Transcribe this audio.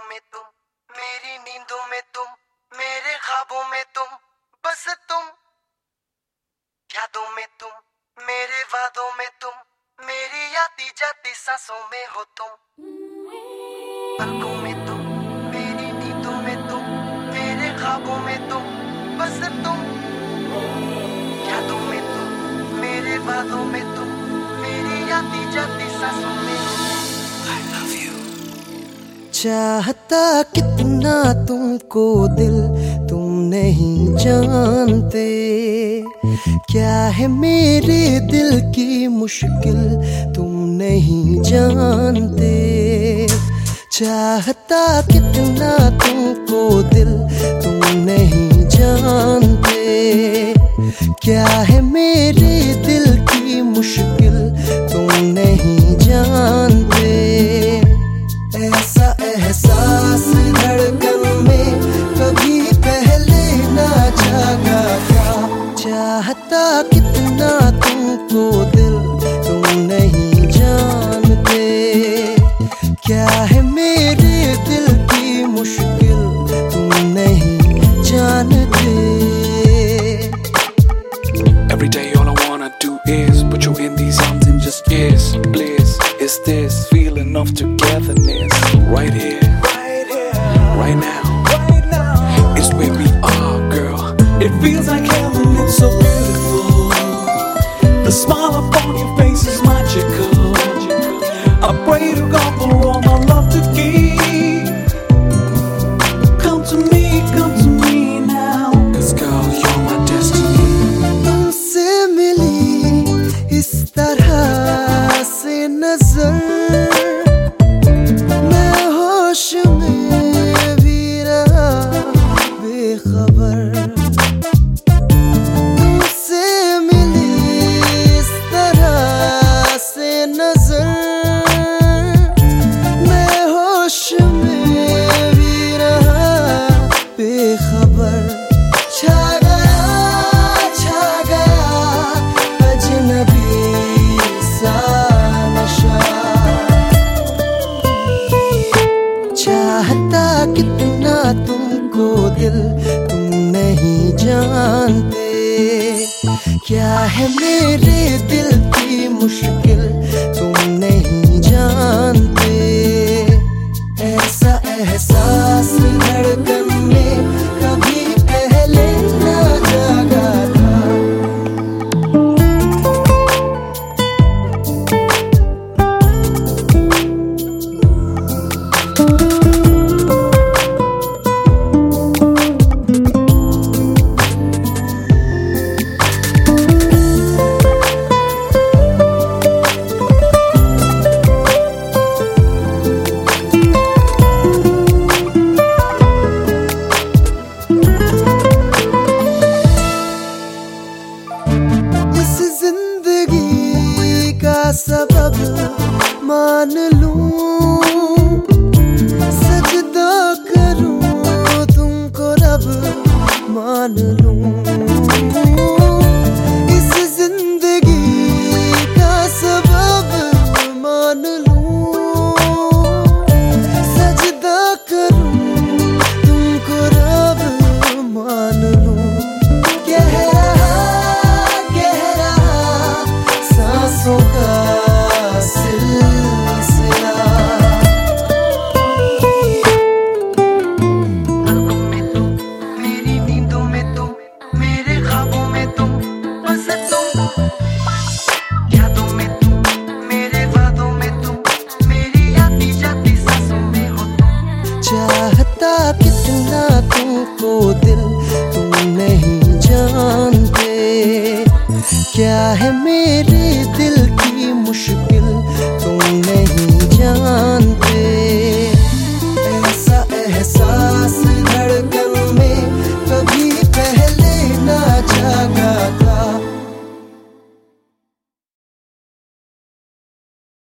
में तुम, मेरी नींदों में तुम, मेरे ख्वाबों में तुम, बस तुम, यादों में तुम, मेरे वादों में तुम, मेरी आती जाती सांसों में हो तुम, पलकों में तुम, मेरी नींदों में तुम, मेरे ख्वाबों में तुम, बस तुम, यादों में तुम, मेरे वादों में तुम, मेरी आती जाती सांसों में हो तुम। I love you। चाहता कितना तुमको दिल तुम नहीं जानते, क्या है मेरे दिल की मुश्किल तुम नहीं जानते। चाहता कितना तुमको दिल तुम नहीं जानते, क्या है मेरे दिल की मुश्किल तुम नहीं जानते। ऐसा एहसास धड़कन में कभी पहले ना जागा था। चाहता कितना तुमको दिल तुम नहीं जानते, क्या है मेरे दिल की मुश्किल तुम नहीं जानते। Every day all I wanna do is put you in these arms and just kiss. Bliss is this feeling of togetherness. Right here, right now, it's where we are, girl. It feels like heaven, it's so beautiful. The smile upon your face is magical. I pray to God for all my love to keep. Come to me now, 'cause girl, you're my destiny. तुमसे मिली इस तरह से नजर, मैं होश में भी रहा बेखबर। तुमसे मिली इस तरह से नजर, मैं होश में भी रहा बेखबर। छा गया अजनबी सा नशा। चाहता कितना तुमको दिल तुम नहीं जानते, क्या है मेरे दिल की मुश्किल तुम नहीं जानते। ऐसा एहसास धड़कन में कभी पहले ना जागा था। सबब मान लूं, सजदा करूं तुमको रब मान लूं। इस जिंदगी का सबब मान लूं, सजदा करूं तुमको रब मान लूं। गहरा सांसों का चाहता कितना तुमको दिल तुम नहीं जानते, क्या है मेरे दिल की मुश्किल तुम नहीं जानते। ऐसा एहसास